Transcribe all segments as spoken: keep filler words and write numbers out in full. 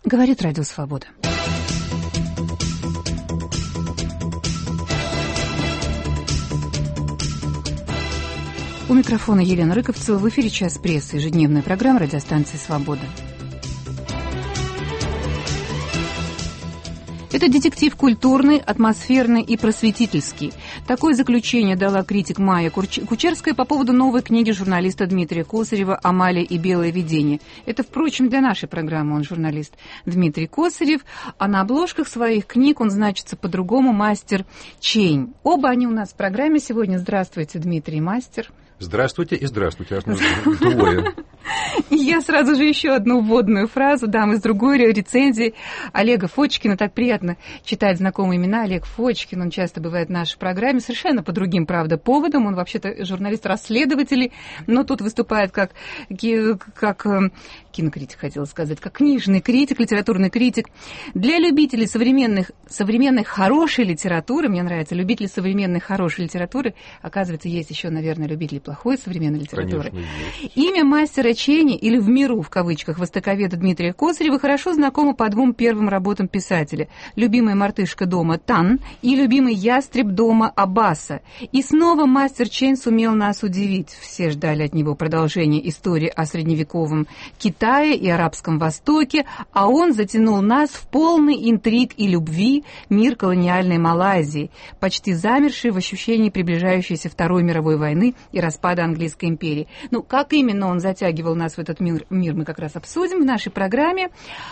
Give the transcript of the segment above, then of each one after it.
Говорит Радио Свобода. У микрофона Елена Рыковцева. В эфире «Час прессы», ежедневная программа радиостанции «Свобода». Это детектив культурный, атмосферный и просветительский. Такое заключение дала критик Майя Кучерская по поводу новой книги журналиста Дмитрия Косарева «Амалия и белое видение». Это, впрочем, для нашей программы он журналист Дмитрий Косарев, а на обложках своих книг он значится по-другому «Мастер Чень». Оба они у нас в программе сегодня. Здравствуйте, Дмитрий, мастер. Здравствуйте и здравствуйте. Аж двое. И я сразу же еще одну вводную фразу дам из другой рецензии Олега Фочкина. Так приятно читать знакомые имена. Олег Фочкин, он часто бывает в нашей программе, совершенно по другим, правда, поводам. Он вообще-то журналист-расследователь, но тут выступает как, как кинокритик, хотела сказать, как книжный критик, литературный критик. Для любителей современных, современной хорошей литературы, мне нравится, любители современной хорошей литературы, оказывается, есть еще, наверное, любители плохой современной литературы. Конечно, есть. Имя мастера Чени, или в миру, в кавычках, востоковеда Дмитрия Косарева хорошо знакомо по двум первым работам писателя. «Любимая мартышка дома» Тан и «Любимый ястреб дома» Аббаса. И снова мастер Чень сумел нас удивить. Все ждали от него продолжения истории о средневековом Китае и Арабском Востоке, а он затянул нас в полный интриг и любви мир колониальной Малайзии, почти замерший в ощущении приближающейся Второй мировой войны и распада Английской империи. Ну, как именно он затягивал нас в этот мир, мир мы как раз обсудим в нашей программе.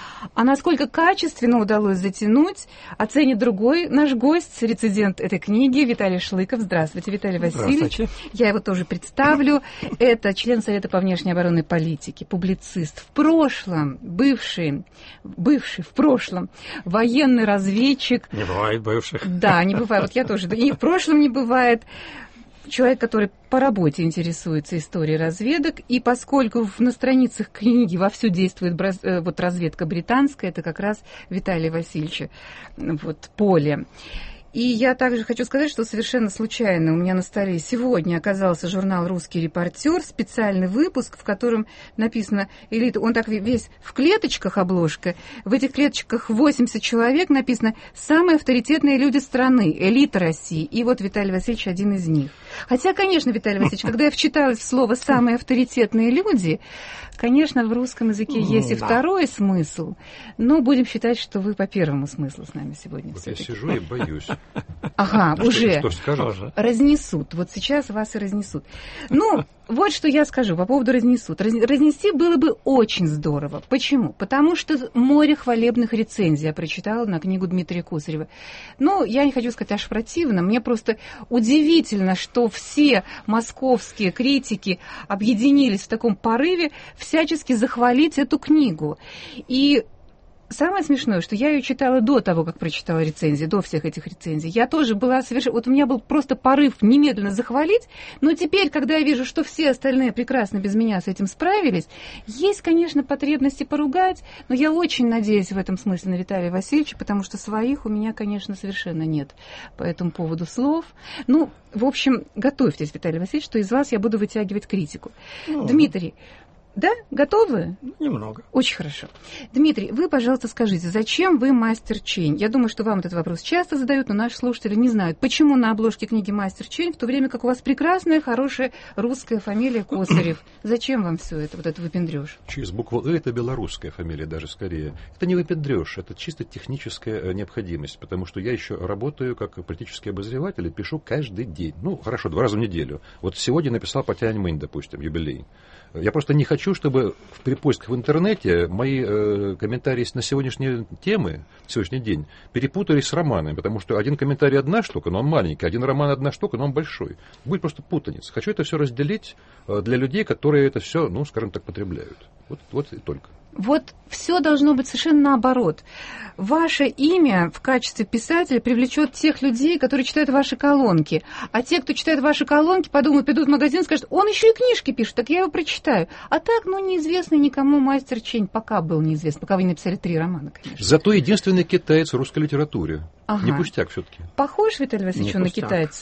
А насколько качественно удалось затянуть, оценит другой наш гость, рецензент этой книги Виталий Шлыков. Здравствуйте, Виталий Васильевич. Здравствуйте. Я его тоже представлю. Это член Совета по внешней оборонной политике, публицист. В прошлом бывший, бывший в прошлом военный разведчик. Не бывает бывших. Да, не бывает. Вот я тоже. И в прошлом не бывает. Человек, который по работе интересуется историей разведок, и поскольку на страницах книги вовсю действует вот разведка британская, это как раз Виталия Васильевича вот, поле. И я также хочу сказать, что совершенно случайно у меня на столе сегодня оказался журнал «Русский репортер», специальный выпуск, в котором написано «Элита». Он так весь в клеточках, обложка. В этих клеточках восемьдесят человек написано «Самые авторитетные люди страны, элита России». И вот Виталий Васильевич один из них. Хотя, конечно, Виталий Васильевич, когда я вчиталась в слово «самые авторитетные люди», конечно, в русском языке есть и да. второй смысл, но будем считать, что вы по первому смыслу с нами сегодня. Вот я сижу и боюсь. Ага, а уже. Что, что скажешь? Разнесут. Вот сейчас вас и разнесут. Ну, вот что я скажу по поводу разнесут. Разнести было бы очень здорово. Почему? Потому что море хвалебных рецензий я прочитала на книгу Дмитрия Косарева. Ну, я не хочу сказать аж противно. Мне просто удивительно, что все московские критики объединились в таком порыве всячески захвалить эту книгу. И самое смешное, что я ее читала до того, как прочитала рецензии, до всех этих рецензий. Я тоже была совершенно... Вот у меня был просто порыв немедленно захвалить, но теперь, когда я вижу, что все остальные прекрасно без меня с этим справились, есть, конечно, потребности поругать, но я очень надеюсь в этом смысле на Виталия Васильевича, потому что своих у меня, конечно, совершенно нет по этому поводу слов. Ну, в общем, готовьтесь, Виталий Васильевич, что из вас я буду вытягивать критику. Ну... Дмитрий, да? Готовы? Немного. Очень хорошо. Дмитрий, вы, пожалуйста, скажите, зачем вы мастер Чень? Я думаю, что вам этот вопрос часто задают, но наши слушатели не знают, почему на обложке книги «Мастер Чень», в то время как у вас прекрасная, хорошая русская фамилия Косарев. Зачем вам все это, вот это выпендрёж? Через букву «э» это белорусская фамилия даже скорее. Это не выпендрёж, это чисто техническая необходимость, потому что я еще работаю как политический обозреватель и пишу каждый день. Ну, хорошо, два раза в неделю. Вот сегодня написал по Тяньаньмэнь, допустим, юбилей. Я просто не хочу, чтобы в перепостках в интернете мои э, комментарии на сегодняшние темы, сегодняшний день, перепутались с романами, потому что один комментарий одна штука, но он маленький, один роман одна штука, но он большой. Будет просто путаница. Хочу это все разделить э, для людей, которые это все, ну, скажем так, потребляют. Вот, вот и только. Вот все должно быть совершенно наоборот. Ваше имя в качестве писателя привлечет тех людей, которые читают ваши колонки. А те, кто читает ваши колонки, подумают, придут в магазин и скажут, он еще и книжки пишет, так я его прочитаю. А так, ну, неизвестный никому мастер Чень пока был неизвестен, пока вы не написали три романа, конечно. Зато единственный китаец в русской литературе. Ага. Не пустяк все-таки. Похож, Виталий Васильевич, на китайца?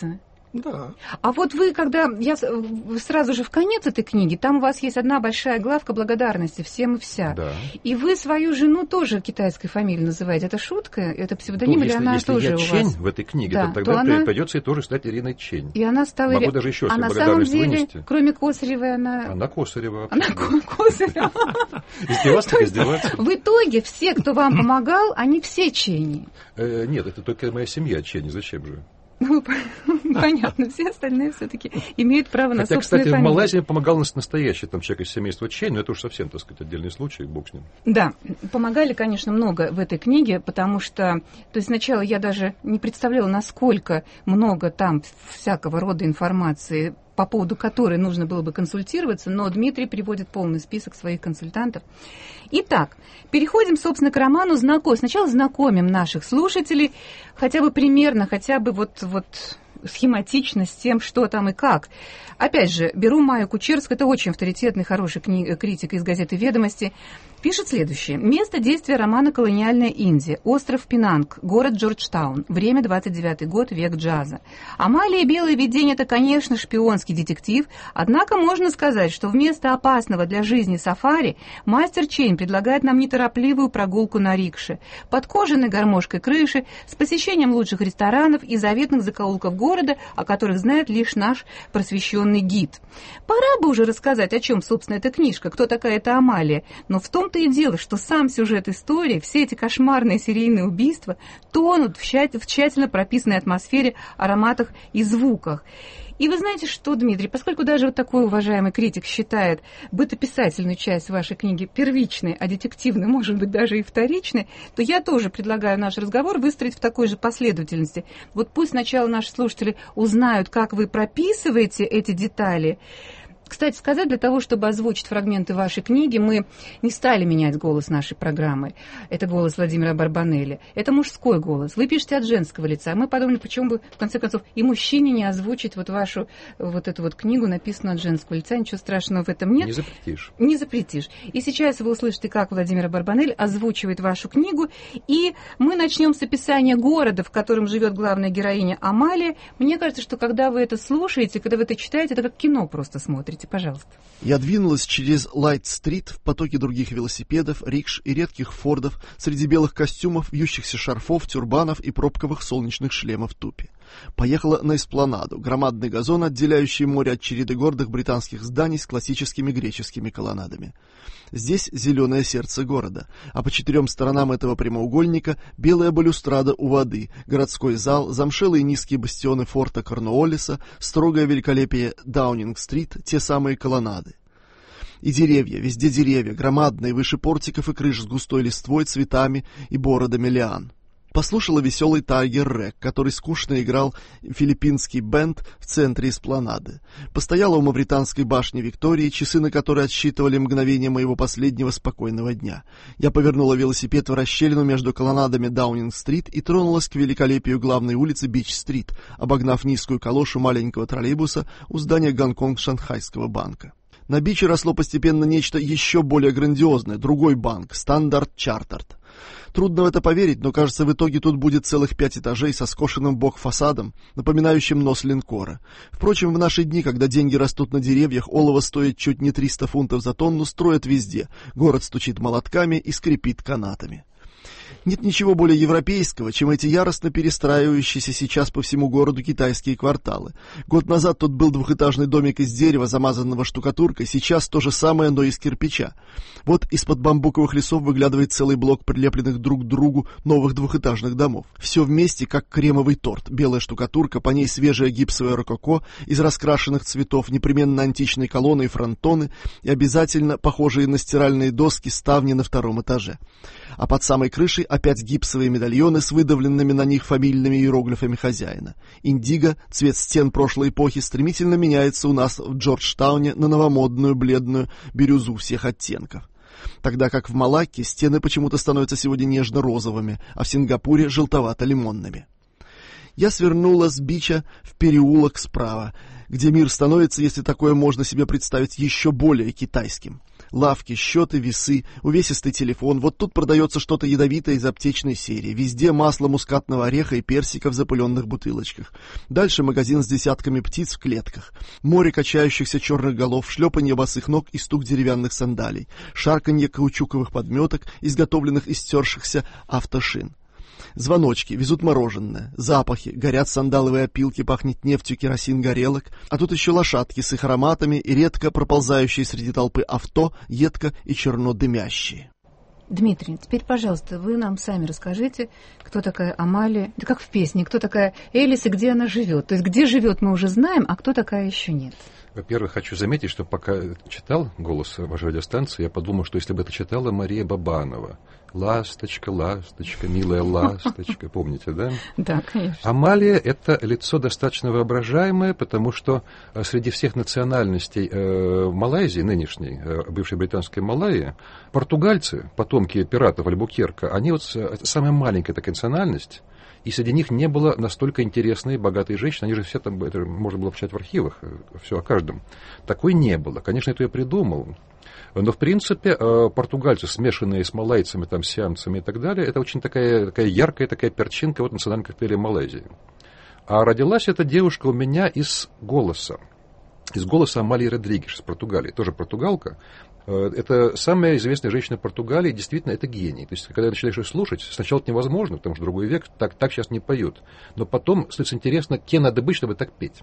Да. А вот вы, когда... Я сразу же в конец этой книги, там у вас есть одна большая главка благодарности всем и вся. Да. И вы свою жену тоже китайской фамилией называете. Это шутка? Это псевдоним, ну, или если, она если тоже я у Чень вас? в этой книге, Да, то тогда то она... придется ей тоже стать Ириной Чень. И она стала... Могу даже еще а на самом благодарность деле, вынести. кроме Косаревой, она... Она Косарева. Она Косарева. Издеваться, так издеваться. В итоге все, кто вам помогал, они все Чени. Нет, это только моя семья Чень, зачем же? Ну, понятно, все остальные все-таки имеют право на Хотя, собственную кстати, фамилию. в Малайзии помогал настоящий там человек из семейства Чень, но это уж совсем, так сказать, отдельный случай, бог с ним. Да, помогали, конечно, много в этой книге, потому что, то есть сначала я даже не представляла, насколько много там всякого рода информации, по поводу которой нужно было бы консультироваться, но Дмитрий приводит полный список своих консультантов. Итак, переходим, собственно, к роману «Знакомь». Сначала знакомим наших слушателей хотя бы примерно, хотя бы вот, вот схематично с тем, что там и как. Опять же, беру Майю Кучерскую, это очень авторитетный, хороший кни- критик из газеты «Ведомости». Пишет следующее. Место действия романа «Колониальная Индия», остров Пенанг, город Джорджтаун, время двадцать девятый год, век джаза. Амалия и белое видение – это, конечно, шпионский детектив, однако можно сказать, что вместо опасного для жизни сафари мастер Чень предлагает нам неторопливую прогулку на рикше, под кожаной гармошкой крыши, с посещением лучших ресторанов и заветных закоулков города, о которых знает лишь наш просвещенный гид. Пора бы уже рассказать, о чем, собственно, эта книжка, кто такая эта Амалия, но в том-то и дело, что сам сюжет истории, все эти кошмарные серийные убийства тонут в тщательно прописанной атмосфере, ароматах и звуках. И вы знаете что, Дмитрий, поскольку даже вот такой уважаемый критик считает бытописательную часть вашей книги первичной, а детективной, может быть, даже и вторичной, то я тоже предлагаю наш разговор выстроить в такой же последовательности. Вот пусть сначала наши слушатели узнают, как вы прописываете эти детали. Кстати сказать, для того, чтобы озвучить фрагменты вашей книги, мы не стали менять голос нашей программы. Это голос Владимира Барбанелли. Это мужской голос. Вы пишете от женского лица. Мы подумали, почему бы, в конце концов, и мужчине не озвучить вот вашу вот эту вот книгу, написанную от женского лица. Ничего страшного в этом нет. Не запретишь. Не запретишь. И сейчас вы услышите, как Владимир Барбанелли озвучивает вашу книгу. И мы начнем с описания города, в котором живет главная героиня Амалия. Мне кажется, что когда вы это слушаете, когда вы это читаете, это как кино просто смотрите. Пожалуйста. Я двинулась через Лайт-стрит в потоке других велосипедов, рикш и редких фордов, среди белых костюмов, вьющихся шарфов, тюрбанов и пробковых солнечных шлемов тупи. Поехала на эспланаду, громадный газон, отделяющий море от череды гордых британских зданий с классическими греческими колоннадами. Здесь зеленое сердце города, а по четырем сторонам этого прямоугольника белая балюстрада у воды, городской зал, замшелые низкие бастионы форта Корнуоллиса, строгое великолепие Даунинг-стрит, те самые колоннады. И деревья, везде деревья, громадные, выше портиков и крыш с густой листвой, цветами и бородами лиан. Послушала веселый Тайгер Рэк, который скучно играл филиппинский бенд в центре эспланады. Постояла у Мавританской башни Виктории, часы на которой отсчитывали мгновение моего последнего спокойного дня. Я повернула велосипед в расщелину между колоннадами Даунинг-стрит и тронулась к великолепию главной улицы Бич-стрит, обогнав низкую калошу маленького троллейбуса у здания Гонконг-Шанхайского банка. На Биче росло постепенно нечто еще более грандиозное, другой банк, Стандарт Чартерд. Трудно в это поверить, но, кажется, в итоге тут будет целых пять этажей со скошенным в бок фасадом, напоминающим нос линкора. Впрочем, в наши дни, когда деньги растут на деревьях, олово стоит чуть не триста фунтов за тонну, строят везде. Город стучит молотками и скрипит канатами. Нет ничего более европейского, чем эти яростно перестраивающиеся сейчас по всему городу китайские кварталы. Год назад тут был двухэтажный домик из дерева, замазанного штукатуркой, сейчас то же самое, но из кирпича. Вот из-под бамбуковых лесов выглядывает целый блок прилепленных друг к другу новых двухэтажных домов. Все вместе, как кремовый торт. Белая штукатурка, по ней свежая гипсовая рококо из раскрашенных цветов, непременно античные колонны и фронтоны, и обязательно похожие на стиральные доски ставни на втором этаже. А под самой крышей опять гипсовые медальоны с выдавленными на них фамильными иероглифами хозяина. Индиго, цвет стен прошлой эпохи, стремительно меняется у нас в Джорджтауне на новомодную бледную бирюзу всех оттенков. Тогда как в Малакке стены почему-то становятся сегодня нежно-розовыми, а в Сингапуре желтовато-лимонными. Я свернула с Бича в переулок справа, где мир становится, если такое можно себе представить, еще более китайским. Лавки, счеты, весы, увесистый телефон. Вот тут продается что-то ядовитое из аптечной серии. Везде масло мускатного ореха и персика в запыленных бутылочках. Дальше магазин с десятками птиц в клетках. Море качающихся черных голов, шлепанье босых ног и стук деревянных сандалий. Шарканье каучуковых подметок, изготовленных из стершихся автошин. Звоночки, везут мороженое, запахи, горят сандаловые опилки, пахнет нефтью керосин горелок, а тут еще лошадки с их ароматами и редко проползающие среди толпы авто, едко и черно дымящие. Дмитрий, теперь, пожалуйста, вы нам сами расскажите, кто такая Амалия, да как в песне, кто такая Элис и где она живет. То есть где живет, мы уже знаем, а кто такая еще нет. Во-первых, хочу заметить, что пока читал «Голос» вашей радиостанции, я подумал, что если бы это читала Мария Бабанова. «Ласточка, ласточка, милая ласточка», помните, да? Да, конечно. Амалия – это лицо достаточно воображаемое, потому что среди всех национальностей э, Малайзии, нынешней, э, бывшей британской Малайи, португальцы, потомки пиратов Альбукерка, они вот это самая маленькая такая национальность, и среди них не было настолько интересной, богатой женщины. Они же все там, это можно было почитать в архивах, все о каждом. Такой не было. Конечно, это я придумал. Но, в принципе, португальцы, смешанные с малайцами, там, сиамцами и так далее, это очень такая, такая яркая такая перчинка вот национальной коктейля Малайзии. А родилась эта девушка у меня из «Голоса». Из «Голоса» Амалии Родригеш из Португалии. Тоже португалка. Это самая известная женщина Португалии, действительно, это гений. То есть, когда начинаешь ее слушать, сначала это невозможно, потому что другой век, так, так сейчас не поют. Но потом становится интересно, кем надо быть, чтобы так петь.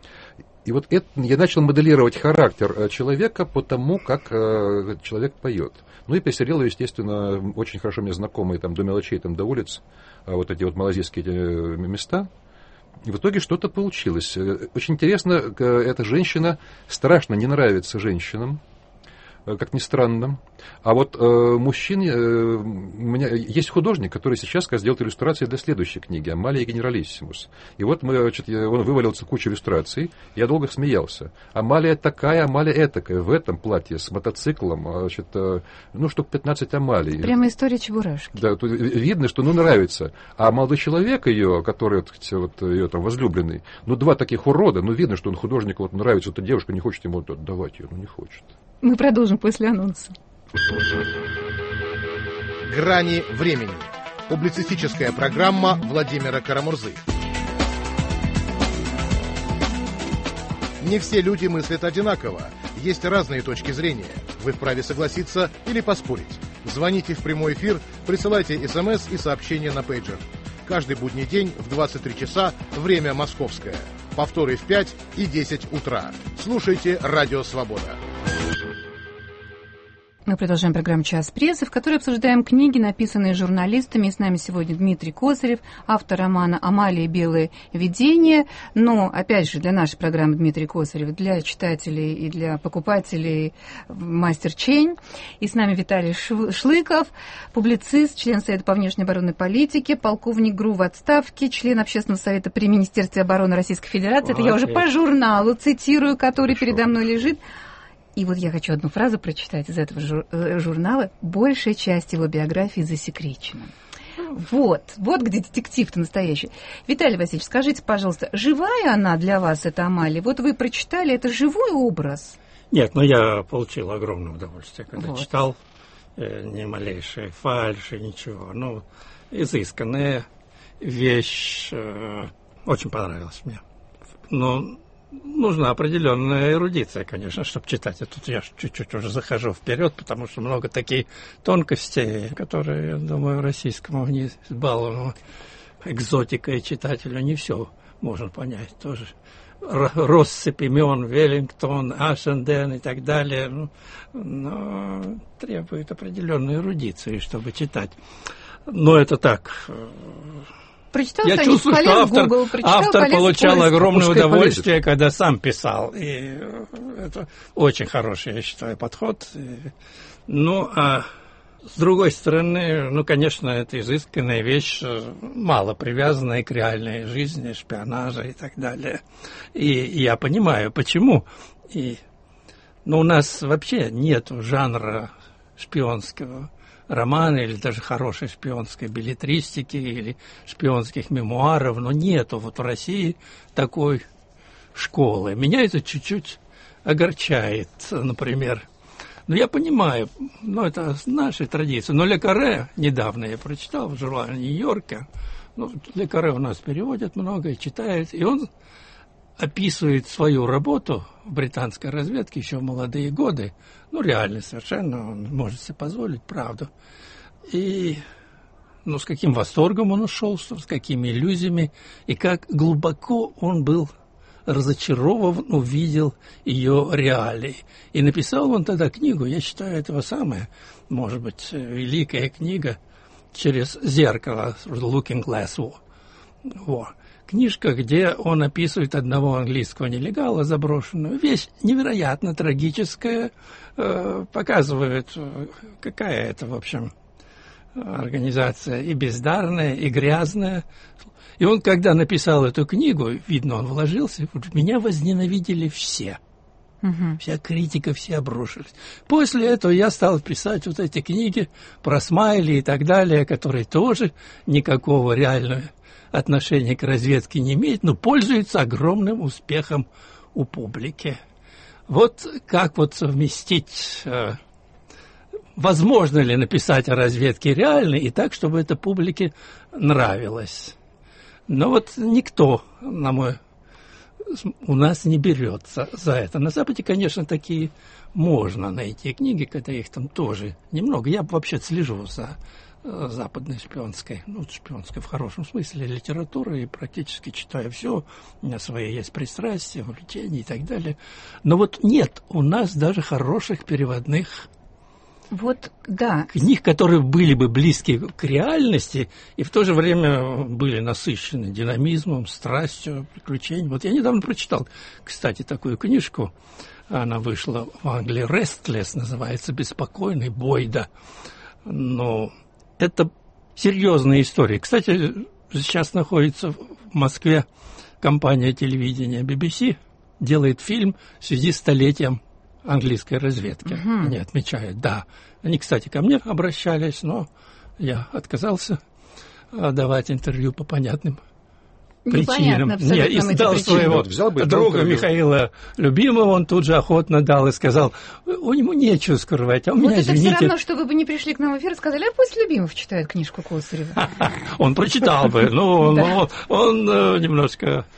И вот это, я начал моделировать характер человека по тому, как э, человек поет. Ну и пересмотрел, естественно, очень хорошо мне знакомые там, до мелочей, там, до улиц, вот эти вот малазийские эти места. И в итоге что-то получилось. Очень интересно, эта женщина страшно не нравится женщинам, как ни странно. А вот э, мужчине... Э, у меня есть художник, который сейчас как раз делает иллюстрации для следующей книги «Амалия Генералиссимус». И вот мы, значит, он вывалился кучу иллюстраций, я долго смеялся. Амалия такая, Амалия этакая, в этом платье с мотоциклом, значит, э, ну, штук пятнадцать Амалий. Прямо история Чебурашки. Да, тут видно, что, ну, нравится. А молодой человек ее, который, вот, ее там возлюбленный, ну, два таких урода, ну, видно, что он художнику вот, нравится, эта девушка не хочет ему отдавать ее, ну, не хочет. Мы продолжим после анонса. «Грани времени». Публицистическая программа Владимира Карамурзы. Не все люди мыслят одинаково. Есть разные точки зрения. Вы вправе согласиться или поспорить. Звоните в прямой эфир, присылайте смс и сообщения на пейджер. Каждый будний день в двадцать три часа, время московское. Повторы в пять и десять утра. Слушайте «Радио Свобода». Мы продолжаем программу «Час прессы», в которой обсуждаем книги, написанные журналистами. И с нами сегодня Дмитрий Косарев, автор романа «Амалия. Белое видение». Но, опять же, для нашей программы Дмитрий Косарев, для читателей и для покупателей мастер Чень. И с нами Виталий Шлыков, публицист, член Совета по внешней оборонной политике, полковник ГРУ в отставке, член Общественного совета при Министерстве обороны Российской Федерации. Это я уже по журналу цитирую, который Хорошо. Передо мной лежит. И вот я хочу одну фразу прочитать из этого жур- журнала. Большая часть его биографии засекречена. Вот, вот где детектив-то настоящий. Виталий Васильевич, скажите, пожалуйста, живая она для вас, эта Амалия? Вот вы прочитали, это живой образ? Нет, но я получил огромное удовольствие, когда вот. читал. Э, ни малейшей фальши, ничего. Ну, изысканная вещь. Э, очень понравилась мне. Но... Нужна определенная эрудиция, конечно, чтобы читать. А тут я чуть-чуть уже захожу вперед, потому что много таких тонкостей, которые, я думаю, российскому неизбалованному экзотикой читателю не все можно понять. Тоже россыпь имен, Веллингтон, Ашенден и так далее. Ну, но требует определенной эрудиции, чтобы читать. Но это так... Прочитал, я конечно, чувствую, что автор, Google, прочитал, автор получал огромное Пускай удовольствие, полезет. когда сам писал. И это очень хороший, я считаю, подход. Ну, а с другой стороны, ну, конечно, это изысканная вещь, мало привязанная к реальной жизни, шпионажа и так далее. И, и я понимаю, почему. И, но у нас вообще нет жанра шпионского романа или даже хорошей шпионской беллетристики или шпионских мемуаров, но нету вот в России такой школы. Меня это чуть-чуть огорчает, например. Но я понимаю, ну, это наши традиции. Но Ле Карре, недавно я прочитал в журнале Нью-Йорка, ну, Ле Карре у нас переводят много и читает, и он описывает свою работу в британской разведке еще в молодые годы. Ну, реально совершенно, он может себе позволить, правду. И, ну, с каким восторгом он ушел, с какими иллюзиями, и как глубоко он был разочарован, увидел ее реалии. И написал он тогда книгу, я считаю, этого самая, может быть, великая книга «Через зеркало», «Looking Glass War». War. Книжка, где он описывает одного английского нелегала, заброшенную. Вещь невероятно трагическая, э, показывает, какая это, в общем, организация и бездарная, и грязная. И он, когда написал эту книгу, видно, он вложился, меня возненавидели все. Угу. Вся критика, все обрушились. После этого я стал писать вот эти книги про Смайли и так далее, которые тоже никакого реального отношения к разведке не имеют, но пользуются огромным успехом у публики. Вот как вот совместить... Э, возможно ли написать о разведке реально и так, чтобы это публике нравилось? Но вот никто, на мой, у нас не берется за это. На Западе, конечно, такие можно найти книги, когда их там тоже немного. Я вообще слежу за э, западной шпионской, ну, шпионской в хорошем смысле, литературой, и практически читаю все. У меня свои есть пристрастия, увлечения и так далее. Но вот нет у нас даже хороших переводных Вот, да. книг, которые были бы близки к реальности и в то же время были насыщены динамизмом, страстью, приключением. Вот я недавно прочитал, кстати, такую книжку. Она вышла в Англии. «Restless» называется, «Беспокойный», Бойда. Но это серьезная история. Кстати, сейчас находится в Москве компания телевидения би би си, делает фильм в связи с столетием английской разведки. Uh-huh. Они отмечают, да. Они, кстати, ко мне обращались, но я отказался давать интервью по понятным причинам. Нет, и сдал своего взял бы, друга интервью. Михаила Любимого, он тут же охотно дал и сказал, у него нечего скрывать, а у вот меня, это извините... все равно, что вы бы не пришли к нам в эфир и сказали, а пусть Любимов читает книжку Косарева. Он прочитал бы, но он немножко...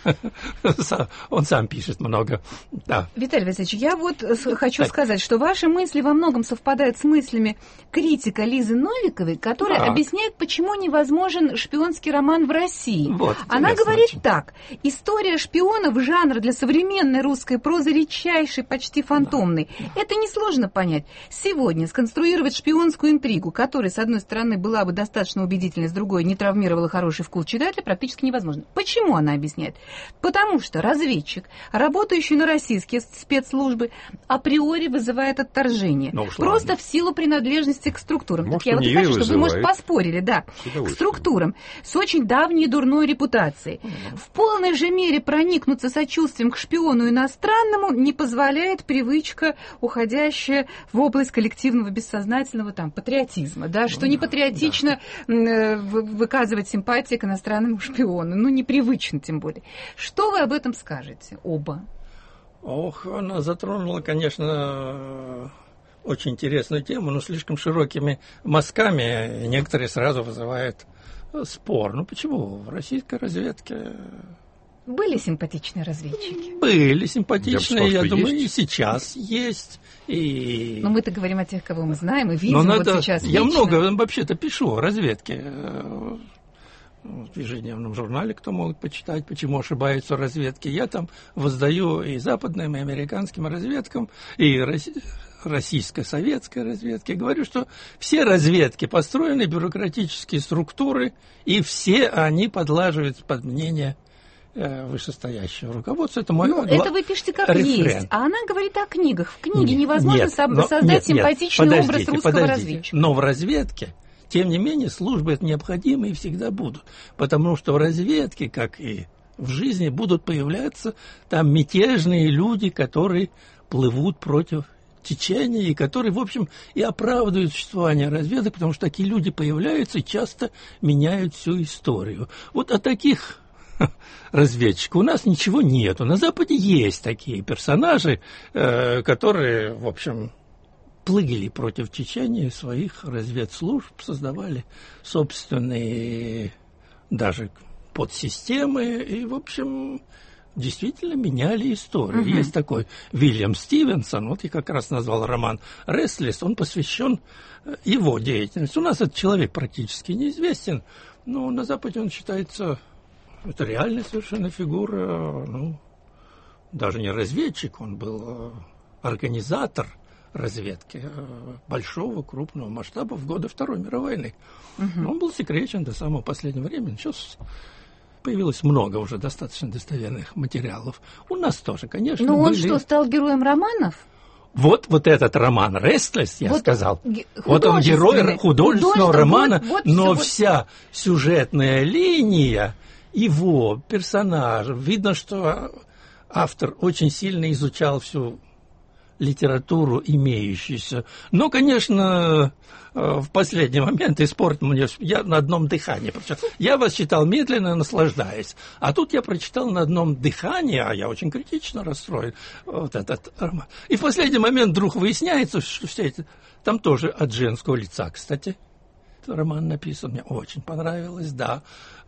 Он сам пишет много. Виталий Васильевич, я вот хочу сказать, что ваши мысли во многом совпадают с мыслями критика Лизы Новиковой, которая объясняет, почему невозможен шпионский роман в России. Она говорит так. История шпионов, жанр для современной русской прозы редчайший, почти фантомный. Это несложно понять. Сегодня сконструировать шпионскую интригу, которая, с одной стороны, была бы достаточно убедительной, с другой не травмировала хороший вкус читателя, практически невозможно. Почему она объясняет? Потому что разведчик, работающий на российские спецслужбы, априори вызывает отторжение. Ну, просто в силу принадлежности к структурам. Может, так я вот и хочу, чтобы вы, может, поспорили, да, к структурам с очень давней и дурной репутацией. В полной же мере проникнуться сочувствием к шпиону иностранному не позволяет привычка, уходящая в область коллективного бессознательного там, патриотизма, да, что не патриотично да. выказывать симпатии к иностранному шпиону, ну, непривычно тем более. Что вы об этом скажете, оба? Ох, она затронула, конечно, очень интересную тему, но слишком широкими мазками некоторые сразу вызывают спор. Ну почему? В российской разведке... Были симпатичные разведчики? Были симпатичные, я, я думаю, есть. И сейчас есть. И... Но мы-то говорим о тех, кого мы знаем и видим вот надо... сейчас Я лично. много вообще-то пишу о разведке. В ежедневном журнале, кто может почитать, почему ошибаются разведки. Я там воздаю и западным, и американским разведкам, и российско-советской разведке. Говорю, что все разведки построены бюрократические структуры, и все они подлаживаются под мнение э, вышестоящего руководства. Это мой Ну, гла... это вы пишете как рефрен. есть. А она говорит о книгах. В книге нет, невозможно нет, со- но, создать нет, симпатичный нет, образ русского подождите. разведчика. Но в разведке, тем не менее, службы это необходимы и всегда будут. Потому что в разведке, как и в жизни, будут появляться там мятежные люди, которые плывут против течения и которые, в общем, и оправдывают существование разведок, потому что такие люди появляются и часто меняют всю историю. Вот о таких разведчиков у нас ничего нету. На Западе есть такие персонажи, которые, в общем, плыли против Чечении своих разведслужб, создавали собственные даже подсистемы и, в общем, действительно меняли историю. Uh-huh. Есть такой Уильям Стивенсон, вот я как раз назвал роман «Рестлес», он посвящен его деятельности. У нас этот человек практически неизвестен, но на Западе он считается, это реальная совершенно фигура, ну, даже не разведчик, он был организатор разведки большого, крупного масштаба в годы Второй мировой войны. Uh-huh. Он был секретен до самого последнего времени. Сейчас появилось много уже достаточно достоверных материалов. У нас тоже, конечно, Но он были... что, стал героем романов? Вот, вот этот роман «Рестлес», я вот сказал, вот он герой художественного романа, вот, вот, но вот. вся сюжетная линия его, персонажа, видно, что автор очень сильно изучал всю литературу имеющуюся. Но, конечно, в последний момент испортил мне... Я на одном дыхании. Я вас читал медленно, наслаждаясь. А тут я прочитал на одном дыхании, а я очень критично расстроен, вот этот роман. И в последний момент вдруг выясняется, что все это... Там тоже от женского лица, кстати. Роман написан, мне очень понравилось, да.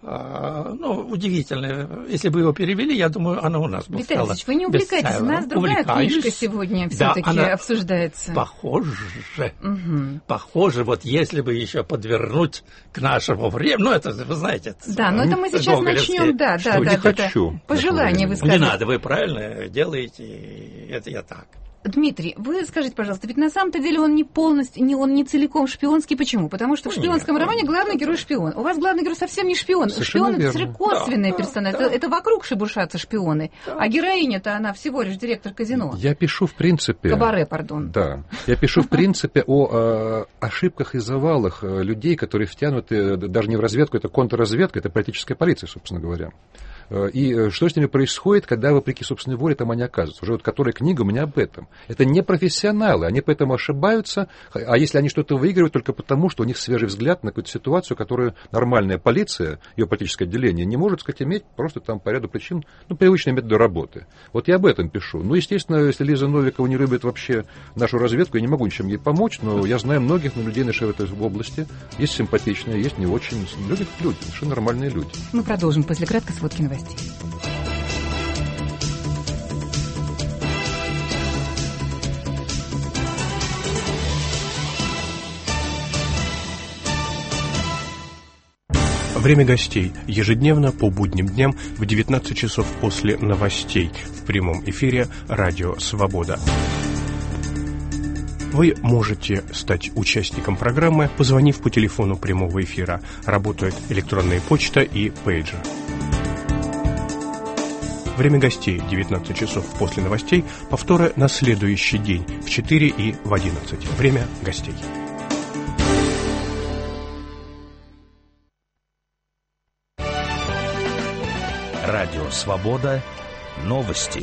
А, ну, удивительно. Если бы его перевели, я думаю, она у нас бы Виталий стала Ильич, вы не увлекайтесь, у нас другая Увлекаюсь. книжка сегодня все-таки да, она обсуждается. Похоже, угу. похоже, вот если бы еще подвернуть к нашему времени, ну, это, вы знаете... Это, да, но это мы сейчас начнем, да, да, да, да, да, да. Пожелание вы скажете. Не надо, вы правильно делаете, это я так. Дмитрий, вы скажите, пожалуйста, ведь на самом-то деле он не полностью, не, он не целиком шпионский. Почему? Потому что в шпионском Нет, романе главный герой шпион. У вас главный герой совсем не шпион. Совершенно шпион верно. Это косвенный да, персонаж. Да, это, да. это вокруг шебуршатся шпионы. Да. А героиня-то она всего лишь директор казино. Я пишу в принципе... Кабаре, пардон. Да. Я пишу в принципе о ошибках и завалах людей, которые втянуты даже не в разведку, это контрразведка, это политическая полиция, собственно говоря. И что с ними происходит, когда, вопреки собственной воле, там они оказываются. Уже вот которая книга у меня об этом. Это не профессионалы, они поэтому ошибаются, а если они что-то выигрывают, только потому, что у них свежий взгляд на какую-то ситуацию, которую нормальная полиция, ее политическое отделение, не может, сказать, иметь просто там по ряду причин, ну, привычные методы работы. Вот я об этом пишу. Ну, естественно, если Лиза Новикова не любит вообще нашу разведку, я не могу ничем ей помочь, но я знаю многих людей нашей в этой области. Есть симпатичные, есть не очень. Люди, люди, совершенно нормальные люди. Мы продолжим после краткой сводки новостей. Время гостей. Ежедневно по будним дням в девятнадцать часов после новостей в прямом эфире «Радио Свобода». Вы можете стать участником программы, позвонив по телефону прямого эфира. Работает электронная почта и пейджер. Время гостей девятнадцать часов после новостей, повторы на следующий день в четыре и в одиннадцать. Время гостей. Радио «Свобода». Новости.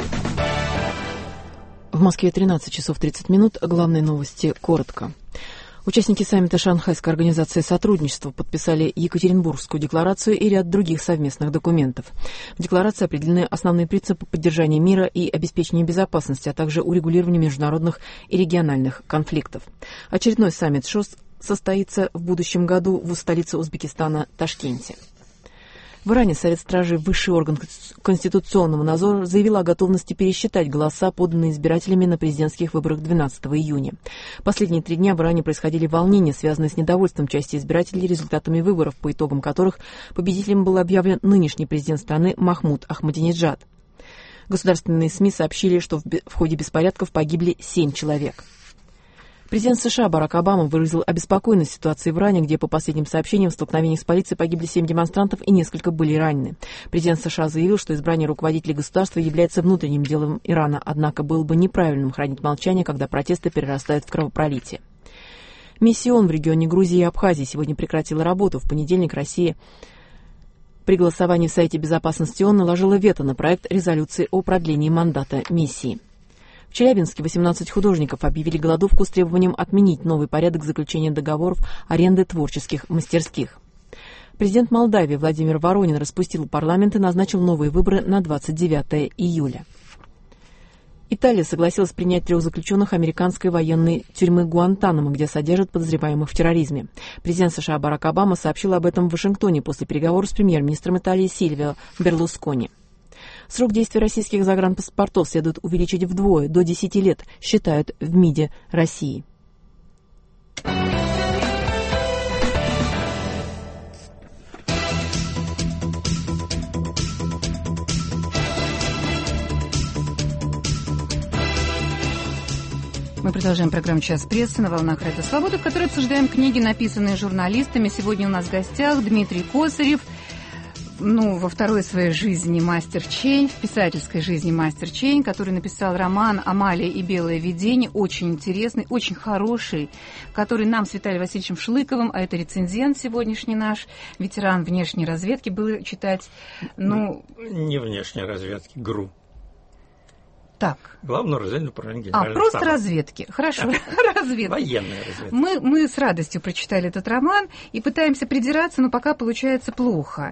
В Москве тринадцать часов тридцать минут. Главные новости коротко. Участники саммита Шанхайской организации сотрудничества подписали Екатеринбургскую декларацию и ряд других совместных документов. В декларации определены основные принципы поддержания мира и обеспечения безопасности, а также урегулирования международных и региональных конфликтов. Очередной саммит ШОС состоится в будущем году в столице Узбекистана Ташкенте. В Иране Совет стражей, высший орган конституционного надзора, заявил о готовности пересчитать голоса, поданные избирателями на президентских выборах двенадцатого июня. Последние три дня в Иране происходили волнения, связанные с недовольством части избирателей результатами выборов, по итогам которых победителем был объявлен нынешний президент страны Махмуд Ахмадинеджад. Государственные СМИ сообщили, что в ходе беспорядков погибли семь человек. Президент США Барак Обама выразил обеспокоенность ситуацией в Иране, где, по последним сообщениям, в столкновениях с полицией погибли семь демонстрантов и несколько были ранены. Президент США заявил, что избрание руководителей государства является внутренним делом Ирана, однако было бы неправильным хранить молчание, когда протесты перерастают в кровопролитие. Миссия ООН в регионе Грузии и Абхазии сегодня прекратила работу. В понедельник Россия при голосовании в Совете Безопасности ООН наложила вето на проект резолюции о продлении мандата миссии. В Челябинске восемнадцать художников объявили голодовку с требованием отменить новый порядок заключения договоров аренды творческих мастерских. Президент Молдавии Владимир Воронин распустил парламент и назначил новые выборы на двадцать девятое июля. Италия согласилась принять трех заключенных американской военной тюрьмы Гуантанамо, где содержат подозреваемых в терроризме. Президент США Барак Обама сообщил об этом в Вашингтоне после переговоров с премьер-министром Италии Сильвио Берлускони. Срок действия российских загранпаспортов следует увеличить вдвое, до десяти лет, считают в МИДе России. Мы продолжаем программу «Час прессы» на волнах Радио Свобода, в которой обсуждаем книги, написанные журналистами. Сегодня у нас в гостях Дмитрий Косарев, ну, во второй своей жизни мастер Чень, в писательской жизни мастер Чень, который написал роман «Амалия и белое видение», очень интересный, очень хороший, который нам с Виталием Васильевичем Шлыковым, а это рецензент сегодняшний наш, ветеран внешней разведки, было читать, ну... Не внешней разведки, ГРУ. Так. Главное разведное управление генерального А, просто штаба. разведки. Хорошо, разведки. Военная разведка. Мы, мы с радостью прочитали этот роман и пытаемся придираться, но пока получается плохо.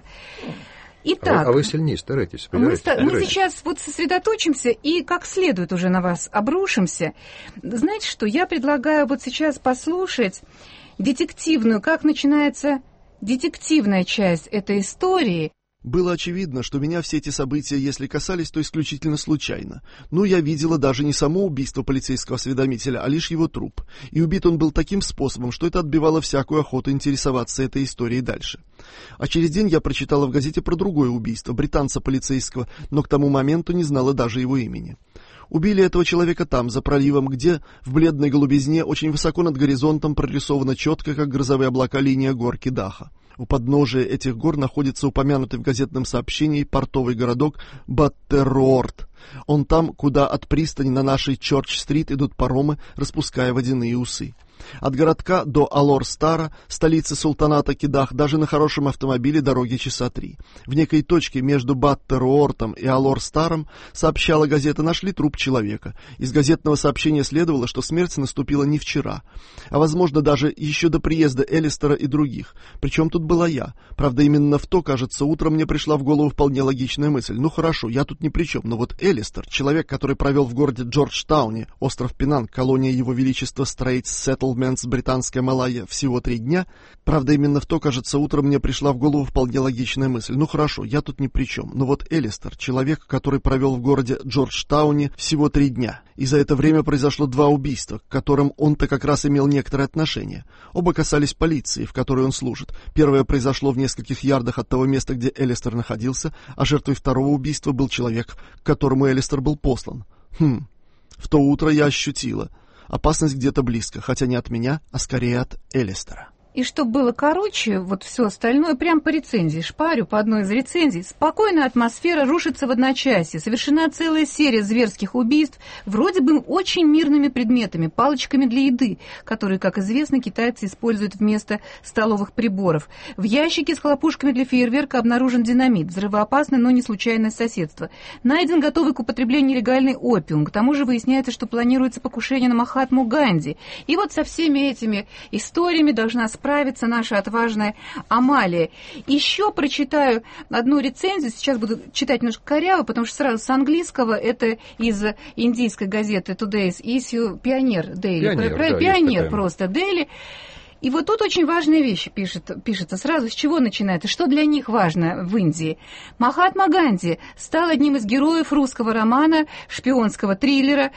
Итак, а, вы, а вы сильнее старайтесь. мы, ста- мы сейчас вот сосредоточимся и как следует уже на вас обрушимся. Знаете что, я предлагаю вот сейчас послушать детективную, как начинается детективная часть этой истории. Было очевидно, что меня все эти события, если касались, то исключительно случайно. Ну, я видела даже не само убийство полицейского осведомителя, а лишь его труп. И убит он был таким способом, что это отбивало всякую охоту интересоваться этой историей дальше. А через день я прочитала в газете про другое убийство, британца полицейского, но к тому моменту не знала даже его имени. Убили этого человека там, за проливом, где в бледной голубизне очень высоко над горизонтом прорисована четко, как грозовые облака, линия гор Кидаха. У подножия этих гор находится упомянутый в газетном сообщении портовый городок Баттерорт. Он там, куда от пристани на нашей Чорч-стрит идут паромы, распуская водяные усы. От городка до Алор-Стара, столицы султаната Кидах, даже на хорошем автомобиле дороги часа три. В некой точке между Баттерортом и Алор-Старом, сообщала газета, нашли труп человека. Из газетного сообщения следовало, что смерть наступила не вчера, а, возможно, даже еще до приезда Элистера и других. Причем тут была я. Правда, именно в то, кажется, утром мне пришла в голову вполне логичная мысль. Ну хорошо, я тут ни при чем, но вот Элистер, человек, который провел в городе Джорджтауне, остров Пенанг, колония его величества Стрейтс Сеттлментс, британская Малайя, всего три дня. Правда, именно в то, кажется, утром мне пришла в голову вполне логичная мысль. Ну хорошо, я тут ни при чем. Но вот Элистер, человек, который провел в городе Джорджтауне всего три дня. И за это время произошло два убийства, к которым он-то как раз имел некоторое отношение. Оба касались полиции, в которой он служит. Первое произошло в нескольких ярдах от того места, где Элистер находился, а жертвой второго убийства был человек, к которому Элистер был послан. Хм, в то утро я ощутила. Опасность где-то близко, хотя не от меня, а скорее от Элистера. И чтобы было короче, вот все остальное, прям по рецензии, шпарю по одной из рецензий. Спокойная атмосфера рушится в одночасье. Совершена целая серия зверских убийств, вроде бы очень мирными предметами, палочками для еды, которые, как известно, китайцы используют вместо столовых приборов. В ящике с хлопушками для фейерверка обнаружен динамит, взрывоопасное, но не случайное соседство. Найден готовый к употреблению легальный опиум. К тому же выясняется, что планируется покушение на Махатму Ганди. И вот со всеми этими историями должна справиться наша отважная Амалия. Еще прочитаю одну рецензию. Сейчас буду читать немножко коряво, потому что сразу с английского. Это из индийской газеты Today's Issue Pioneer Daily. Пионер, да, Пионер просто Daily. И вот тут очень важные вещи пишет, пишется сразу, с чего начинается, что для них важно в Индии. Махатма Ганди стал одним из героев русского романа, шпионского триллера,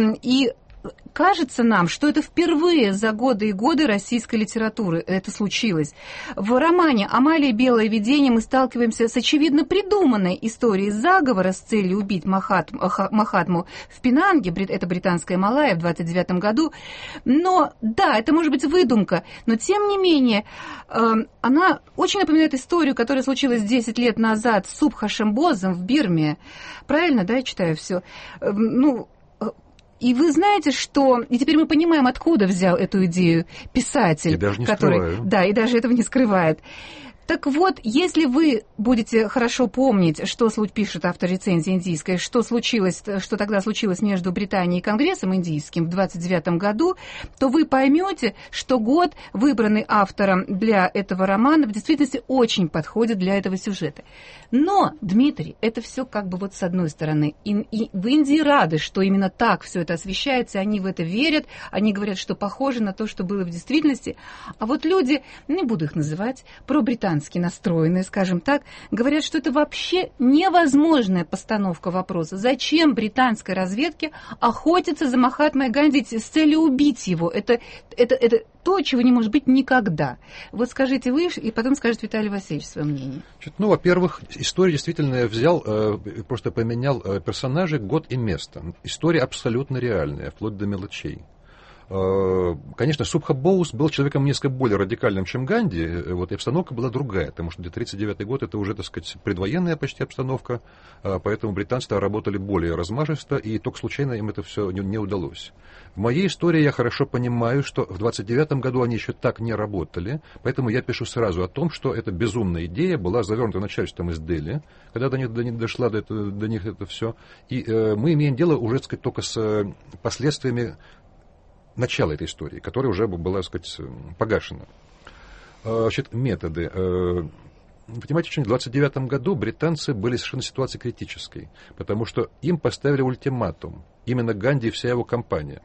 и кажется нам, что это впервые за годы и годы российской литературы это случилось. В романе «Амалия. Белое видение» мы сталкиваемся с очевидно придуманной историей заговора с целью убить Махатму, Махатму в Пенанге, это британская Малайя в двадцать девятом году. Но, да, это может быть выдумка, но тем не менее она очень напоминает историю, которая случилась десять лет назад с Субхашем Бозом в Бирме. Правильно, да, я читаю все? Ну, и вы знаете, что... И теперь мы понимаем, откуда взял эту идею писатель. И даже не который, скрываю. Да, и даже этого не скрывает. Так вот, если вы будете хорошо помнить, что пишет автор рецензии индийской, что случилось, что тогда случилось между Британией и Конгрессом индийским в двадцать девятом году, то вы поймете, что год, выбранный автором для этого романа, в действительности очень подходит для этого сюжета. Но, Дмитрий, это все как бы вот с одной стороны. И, и в Индии рады, что именно так все это освещается, они в это верят, они говорят, что похоже на то, что было в действительности. А вот люди, не буду их называть, пробритански настроенные, скажем так, говорят, что это вообще невозможная постановка вопроса. Зачем британской разведке охотиться за Махатмой Ганди с целью убить его? Это, это, это то, чего не может быть никогда. Вот скажите вы, и потом скажет Виталий Васильевич свое мнение. Ну, во-первых, историю действительно я взял, просто поменял персонажей, год и место. История абсолютно реальная, вплоть до мелочей. Конечно, Субха Боус был человеком несколько более радикальным, чем Ганди, вот, и обстановка была другая, потому что тридцать девятый год это уже, так сказать, предвоенная почти обстановка, поэтому британцы работали более размашисто, и только случайно им это все не, не удалось. В моей истории я хорошо понимаю, что в двадцать девятом году они еще так не работали, поэтому я пишу сразу о том, что эта безумная идея была завернута начальством из Дели, когда до них, до них дошла до, этого, до них это все, и э, мы имеем дело уже, так сказать, только с последствиями начало этой истории, которая уже была, так сказать, погашена. Значит, методы. Вы понимаете, что в двадцать девятом году британцы были совершенно в ситуации критической, потому что им поставили ультиматум. Именно Ганди и вся его компания.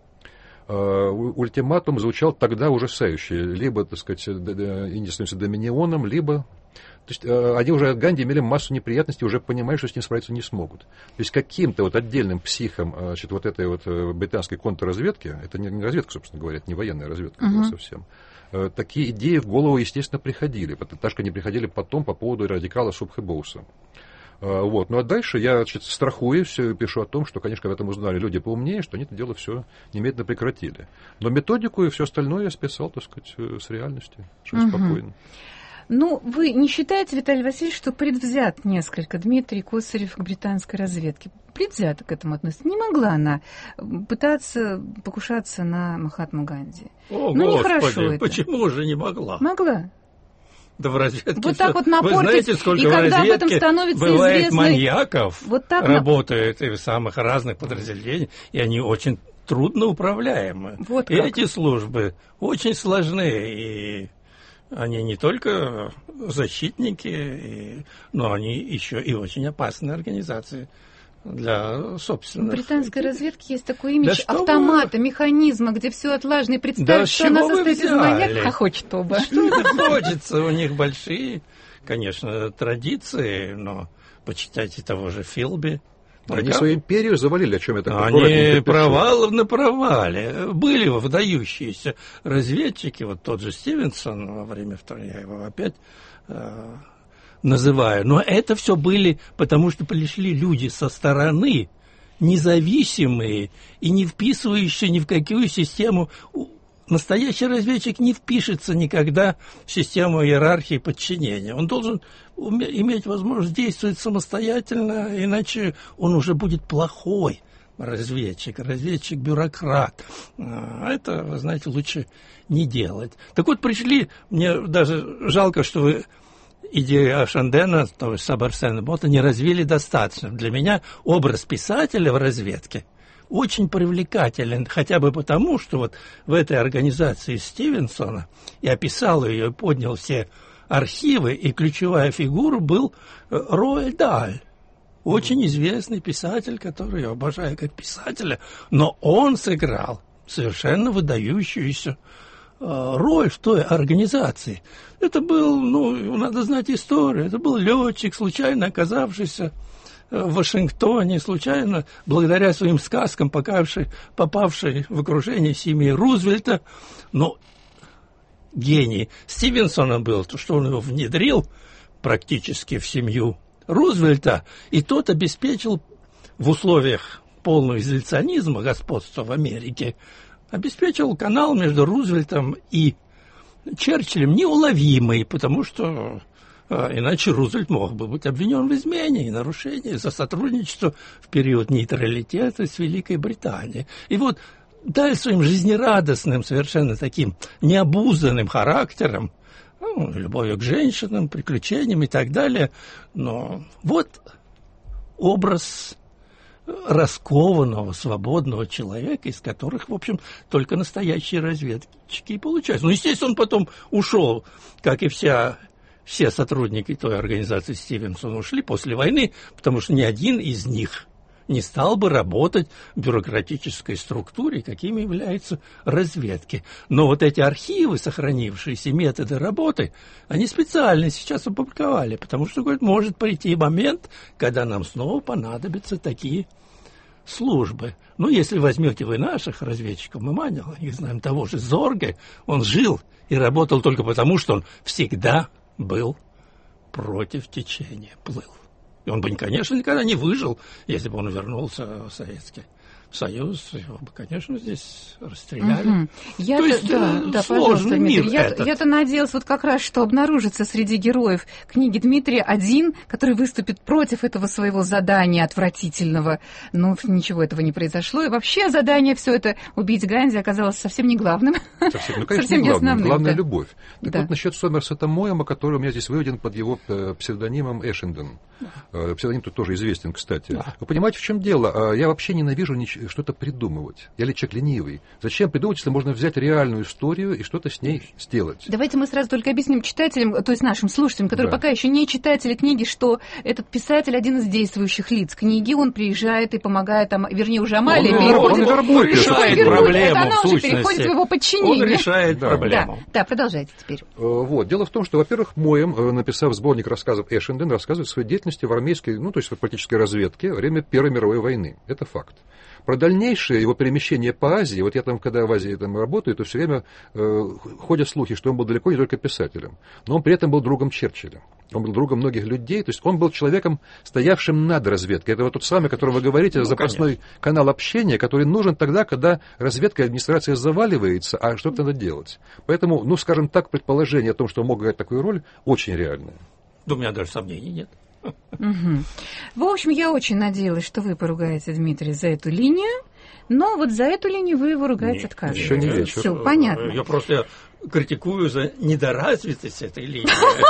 Ультиматум звучал тогда ужасающе. Либо, так сказать, Индия становится доминионом, либо... То есть они уже от Ганди имели массу неприятностей, уже понимая, что с ним справиться не смогут. То есть каким-то вот отдельным психом, значит, вот этой вот британской контрразведки, это не разведка, собственно говоря, это не военная разведка uh-huh. была совсем, такие идеи в голову, естественно, приходили. Так что они приходили потом по поводу радикала Субхи Боуса. Вот. Ну а дальше я, значит, страхуюсь, пишу о том, что, конечно, когда об этом узнали люди поумнее, что они это дело все немедленно прекратили. Но методику и все остальное я списал, так сказать, с реальности, что uh-huh. спокойно. Ну, вы не считаете, Виталий Васильевич, что предвзят несколько Дмитрий Косарев к британской разведке? Предвзято к этому относится. Не могла она пытаться покушаться на Махатму Ганди. О, ну, Господи, нехорошо это. Почему же не могла? Могла. Да в разведке вот так все... вот напортить, Вы знаете, сколько и в когда об этом разведке становится бывает известно... маньяков, вот так работают и в самых разных подразделениях, и они очень трудно управляемы. Вот и эти службы очень сложны, и... Они не только защитники, но они еще и очень опасные организации для собственных... В британской разведке есть такой имидж да автомата, вы... механизма, где все отлажено, и представить, да что она состоит из маньяка, хоть чтобы. Что это хочется? У них большие, конечно, традиции, но почитайте того же Филби. Они свою империю завалили, о чем я так Они провал на провале. Были выдающиеся разведчики, вот тот же Стивенсон во время второй, я его опять э, называю. Но это все были, потому что пришли люди со стороны, независимые и не вписывающие ни в какую систему. Настоящий разведчик не впишется никогда в систему иерархии подчинения. Он должен уме- иметь возможность действовать самостоятельно, иначе он уже будет плохой разведчик, разведчик-бюрократ. А это, вы знаете, лучше не делать. Так вот, пришли, мне даже жалко, что вы идею Ашандена, то есть Сабарсена Бота, не развили достаточно. Для меня образ писателя в разведке очень привлекателен, хотя бы потому, что вот в этой организации Стивенсона я описал ее, поднял все архивы, и ключевая фигура был Роэль Даль, очень известный писатель, который я обожаю как писателя, но он сыграл совершенно выдающуюся роль в той организации. Это был, ну, надо знать историю, это был летчик, случайно оказавшийся в Вашингтоне, случайно, благодаря своим сказкам, попавший, попавший в окружение семьи Рузвельта. Но гений Стивенсона был, то, что он его внедрил практически в семью Рузвельта, и тот обеспечил в условиях полного изоляционизма, господства в Америке, обеспечил канал между Рузвельтом и Черчиллем неуловимый, потому что а, иначе Рузвельт мог бы быть обвинен в измене и нарушении за сотрудничество в период нейтралитета с Великой Британией. И вот Даль своим жизнерадостным, совершенно таким необузданным характером ну, любовью к женщинам, приключениям и так далее. Но вот образ раскованного, свободного человека, из которых, в общем, только настоящие разведчики и получаются. Ну, естественно, он потом ушел, как и вся, все сотрудники той организации Стивенсона ушли после войны, потому что ни один из них не стал бы работать в бюрократической структуре, какими являются разведки. Но вот эти архивы, сохранившиеся методы работы, они специально сейчас опубликовали, потому что, говорят, может прийти момент, когда нам снова понадобятся такие службы. Ну, если возьмете вы наших разведчиков, мы Манила, их знаем, того же Зорге, он жил и работал только потому, что он всегда был против течения, плыл. И он бы, конечно, никогда не выжил, если бы он вернулся в Советский Союз. Его бы, конечно, здесь расстреляли. Угу. Я То есть, да, да, пожалуйста, Дмитрий. Я, я-то надеялась вот как раз, что обнаружится среди героев книги Дмитрия один, который выступит против этого своего задания отвратительного. Но ничего этого не произошло. И вообще задание все это убить Ганди оказалось совсем не главным. Совсем, ну, конечно, совсем не главным. Основным, главная да. любовь. Так да. вот, насчет Сомерсета Моэма, который у меня здесь выведен под его псевдонимом Эшенден. Да. Псевдоним тут тоже известен, кстати. Да. Вы понимаете, в чем дело? Я вообще ненавижу ничего, что-то придумывать. Я ли человек ленивый? Зачем придумывать, если можно взять реальную историю и что-то с ней сделать? Давайте мы сразу только объясним читателям, то есть нашим слушателям, которые да. пока еще не читатели книги, что этот писатель один из действующих лиц книги, он приезжает и помогает, там, вернее, уже Амалия он, переходит. Он, он, он решает он проблему, она в уже переходит в его подчинение. Он решает да. проблему. Да. да, продолжайте теперь. Вот. Дело в том, что, во-первых, Моэм, написав сборник рассказов Эшенден, рассказывает о своей деятельности в армейской, ну, то есть в политической разведке во время Первой мировой войны. Это факт. Про дальнейшее его перемещение по Азии, вот я там, когда в Азии там работаю, то все время э, ходят слухи, что он был далеко не только писателем, но он при этом был другом Черчилля. Он был другом многих людей, то есть он был человеком, стоявшим над разведкой. Это вот тот самый, о котором вы говорите, ну, запасной конечно. канал общения, который нужен тогда, когда разведка и администрация заваливается, а что-то надо делать. Поэтому, ну, скажем так, предположение о том, что он мог играть такую роль, очень реальное. Да у меня даже сомнений нет. Угу. В общем, я очень надеялась, что вы поругаете Дмитрия за эту линию, но вот за эту линию вы его ругаете отказываетесь. Еще не вечер. Все, понятно. Я просто критикую за недоразвитость этой линии.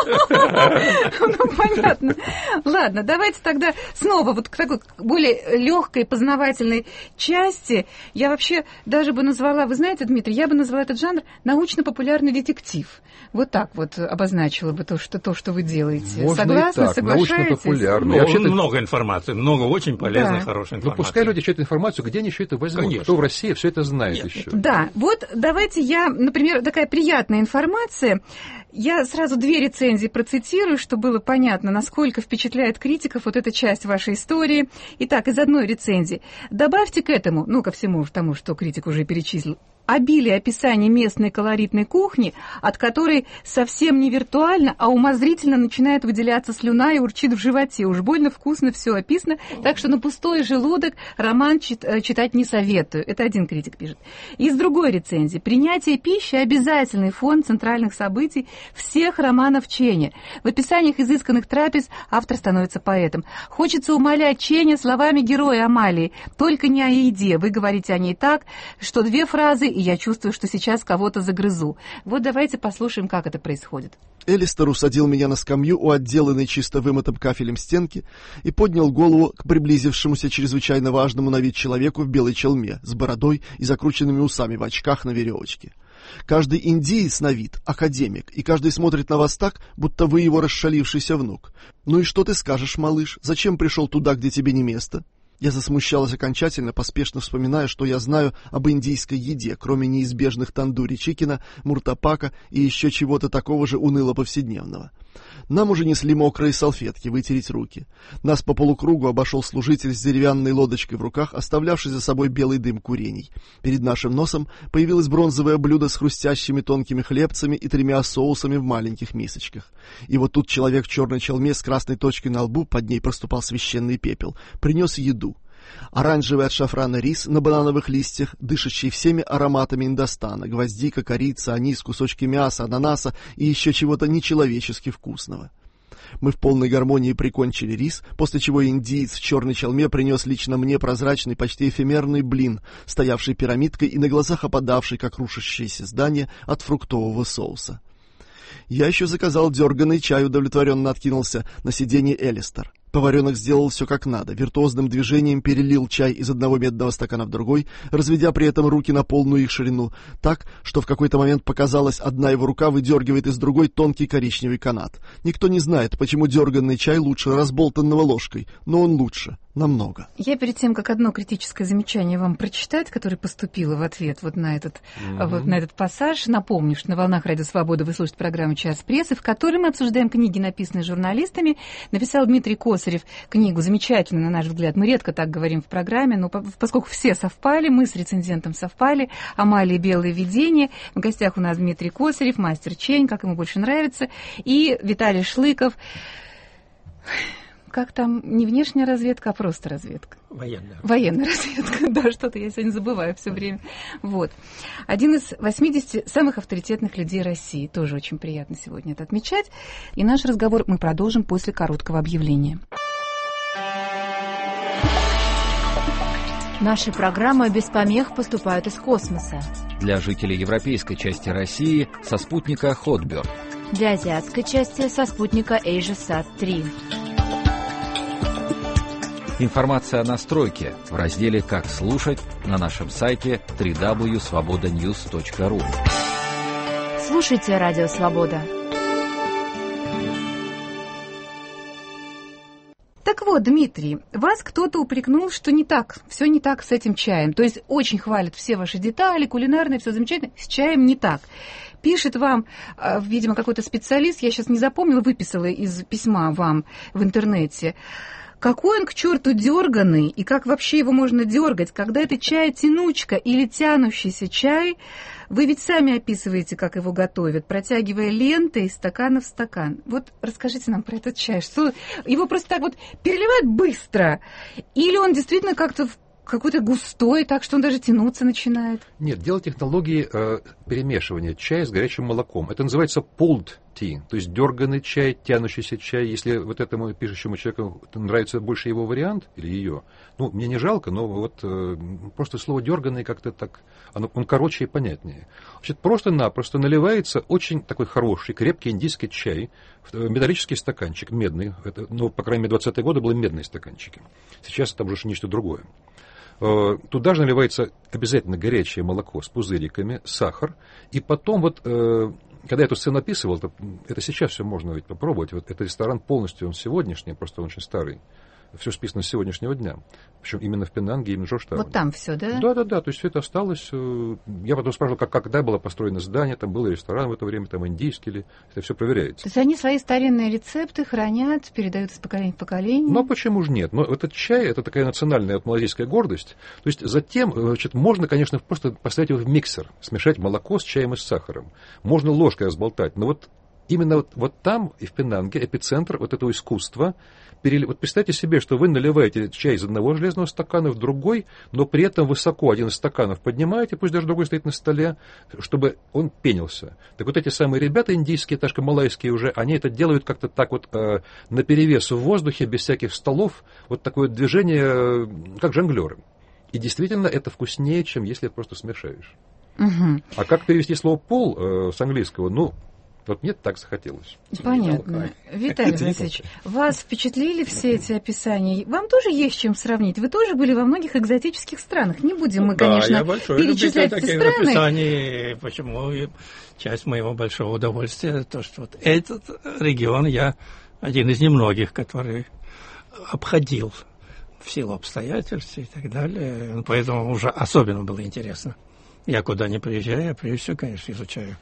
Ну, понятно. Ладно, давайте тогда снова вот к такой более легкой познавательной части. Я вообще даже бы назвала, вы знаете, Дмитрий, я бы назвала этот жанр научно-популярный детектив. Вот так вот обозначила бы то, что, то, что вы делаете. Можно Согласны, и так, соглашаетесь? Ну, много информации, много очень полезной, да. хорошей информации. Ну, пускай люди читают информацию, где они еще это возьмут? Конечно. Кто в России все это знает Нет, еще? Да, вот давайте я, например, такая приятная информация. Я сразу две рецензии процитирую, чтобы было понятно, насколько впечатляет критиков вот эта часть вашей истории. Итак, из одной рецензии. Добавьте к этому, ну, ко всему тому, что критик уже перечислил, обилие описаний местной колоритной кухни, от которой совсем не виртуально, а умозрительно начинает выделяться слюна и урчит в животе. Уж больно вкусно все описано, так что на пустой желудок роман чит, читать не советую. Это один критик пишет. Из другой рецензии. Принятие пищи – обязательный фон центральных событий всех романов Ченя. В описаниях изысканных трапез автор становится поэтом. Хочется умолять Ченя словами героя Амалии. Только не о еде. Вы говорите о ней так, что две фразы, и я чувствую, что сейчас кого-то загрызу. Вот давайте послушаем, как это происходит. Элистер усадил меня на скамью у отделанной чисто вымытым кафелем стенки и поднял голову к приблизившемуся чрезвычайно важному на вид человеку в белой челме, с бородой и закрученными усами в очках на веревочке. Каждый индиец на вид — академик, и каждый смотрит на вас так, будто вы его расшалившийся внук. «Ну и что ты скажешь, малыш? Зачем пришел туда, где тебе не место?» Я засмущалась окончательно, поспешно вспоминая, что я знаю об индийской еде, кроме неизбежных тандури чикена, муртапака и еще чего-то такого же уныло-повседневного. Нам уже несли мокрые салфетки, вытереть руки. Нас по полукругу обошел служитель с деревянной лодочкой в руках, оставлявший за собой белый дым курений. Перед нашим носом появилось бронзовое блюдо с хрустящими тонкими хлебцами и тремя соусами в маленьких мисочках. И вот тут человек в черной челме с красной точкой на лбу, под ней проступал священный пепел, принес еду. Оранжевый от шафрана рис на банановых листьях, дышащий всеми ароматами Индостана, гвоздика, корица, анис, кусочки мяса, ананаса и еще чего-то нечеловечески вкусного. Мы в полной гармонии прикончили рис, после чего индиец в черной челме принес лично мне прозрачный, почти эфемерный блин, стоявший пирамидкой и на глазах опадавший, как рушащееся здание, от фруктового соуса. Я еще заказал дерганый чай, удовлетворенно откинулся на сиденье Элистер. Поваренок сделал все как надо, виртуозным движением перелил чай из одного медного стакана в другой, разведя при этом руки на полную их ширину, так, что в какой-то момент показалось, одна его рука выдергивает из другой тонкий коричневый канат. Никто не знает, почему дерганный чай лучше разболтанного ложкой, но он лучше. Намного. Я перед тем, как одно критическое замечание вам прочитать, которое поступило в ответ вот на этот, mm-hmm. вот на этот пассаж, напомню, что на «Волнах Радио Свобода» вы слушаете программу «Час прессы», в которой мы обсуждаем книги, написанные журналистами. Написал Дмитрий Косарев книгу замечательную, на наш взгляд. Мы редко так говорим в программе, но поскольку все совпали, мы с рецензентом совпали. «Амалия. Белое видение». В гостях у нас Дмитрий Косарев, мастер Чень, как ему больше нравится, и Виталий Шлыков. Как там, не внешняя разведка, а просто разведка. Военная. Военная разведка, да, что-то я сегодня забываю все время. Вот. Один из восьмидесяти самых авторитетных людей России. Тоже очень приятно сегодня это отмечать. И наш разговор мы продолжим после короткого объявления. Наши программы без помех поступают из космоса. Для жителей европейской части России со спутника Хотберд. Для азиатской части со спутника AsiaSat три. Информация о настройке в разделе «Как слушать» на нашем сайте дабл ю дабл ю дабл ю точка свобода ньюс точка ру. Слушайте Радио Свобода. Так вот, Дмитрий, вас кто-то упрекнул, что не так, все не так с этим чаем. То есть очень хвалят все ваши детали, кулинарные, все замечательно, с чаем не так. Пишет вам, видимо, какой-то специалист, я сейчас не запомнила, выписала из письма вам в интернете. Какой он к черту дерганый, и как вообще его можно дергать, когда это чай-тянучка или тянущийся чай? Вы ведь сами описываете, как его готовят, протягивая ленты из стакана в стакан. Вот расскажите нам про этот чай. Что его просто так вот переливают быстро? Или он действительно как-то какой-то густой, так что он даже тянуться начинает? Нет, дело технологии э, перемешивания чая с горячим молоком. Это называется pulled tea, то есть дерганый чай, тянущийся чай. Если вот этому пишущему человеку нравится больше его вариант или ее, ну, мне не жалко, но вот э, просто слово дерганый как-то так, оно, он короче и понятнее. Значит, просто-напросто наливается очень такой хороший, крепкий индийский чай в металлический стаканчик, медный. Это, ну, по крайней мере, двадцатые годы были медные стаканчики. Сейчас там уже нечто другое. Туда же наливается обязательно горячее молоко с пузыриками, сахар. И потом вот, когда я эту сцену описывал, это, это сейчас все можно ведь попробовать. Вот этот ресторан полностью, он сегодняшний, просто он очень старый. Все списано с сегодняшнего дня. Причем именно в Пенанге, именно в Джорджтауне. Вот там все, да? Да, да, да. То есть все это осталось. Я потом спрашивал, как, когда было построено здание, там был ресторан в это время, там индийский ли. Это все проверяется. То есть они свои старинные рецепты хранят, передают из поколения в поколение? Ну, а почему же нет? Но этот чай, это такая национальная вот, малазийская гордость. То есть затем, значит, можно, конечно, просто поставить его в миксер, смешать молоко с чаем и с сахаром. Можно ложкой разболтать. Но вот именно вот, вот там, и в Пенанге, эпицентр вот этого искусства. Вот представьте себе, что вы наливаете чай из одного железного стакана в другой, но при этом высоко один из стаканов поднимаете, пусть даже другой стоит на столе, чтобы он пенился. Так вот эти самые ребята индийские, ташка малайские уже, они это делают как-то так вот э, наперевес в воздухе, без всяких столов, вот такое движение, э, как жонглеры. И действительно это вкуснее, чем если это просто смешаешь. Угу. А как перевести слово «пол» э, с английского? Ну, вот мне так захотелось. Понятно. Виталий Васильевич, вас впечатлили все эти описания? Вам тоже есть чем сравнить? Вы тоже были во многих экзотических странах. Не будем мы, конечно, да, я перечислять эти страны. Описаний, почему часть моего большого удовольствия, то, что вот этот регион я один из немногих, который обходил в силу обстоятельств и так далее. Поэтому уже особенно было интересно. Я куда ни приезжаю, я прежде всего, конечно, изучаю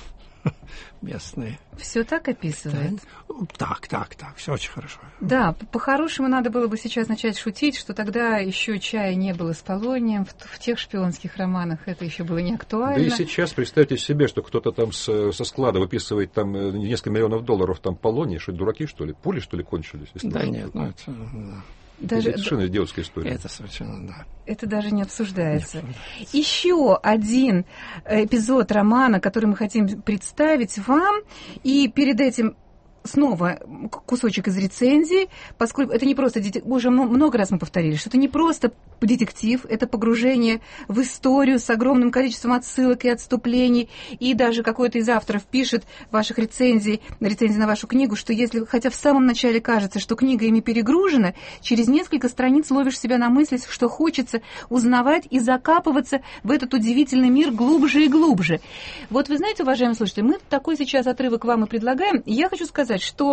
местные. Все так описывает? Так, так, так, все очень хорошо. Да, по-хорошему надо было бы сейчас начать шутить, что тогда еще чая не было с полонием, в, в тех шпионских романах это еще было не актуально. Да и сейчас представьте себе, что кто-то там с, со склада выписывает там несколько миллионов долларов там полоний, что дураки, что ли? Пули, что ли, кончились? Да нет, ну это... Да. Даже, это совершенно идиотская история. Это совершенно, да. Это даже не обсуждается. Не обсуждается. Еще один эпизод романа, который мы хотим представить вам. И перед этим снова кусочек из рецензии, поскольку это не просто, уже много раз мы повторили, что это не просто детектив, это погружение в историю с огромным количеством отсылок и отступлений, и даже какой-то из авторов пишет в ваших рецензий, рецензии на вашу книгу, что если, хотя в самом начале кажется, что книга ими перегружена, через несколько страниц ловишь себя на мысли, что хочется узнавать и закапываться в этот удивительный мир глубже и глубже. Вот вы знаете, уважаемые слушатели, мы такой сейчас отрывок вам и предлагаем, и я хочу сказать, что